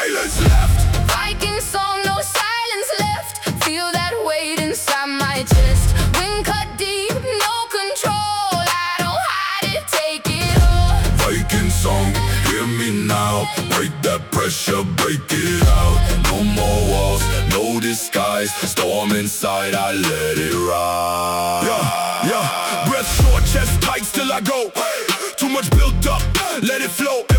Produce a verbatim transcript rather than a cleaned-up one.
silence left. Viking song, no silence left. Feel that weight inside my chest. Wind cut deep, no control. I don't hide it, take it all. Viking song, hear me now. Break that pressure, break it out. No more walls, no disguise. Storm inside, I let it ride. Yeah, yeah. Breath short, chest tight, still I go. Too much built up, let it flow.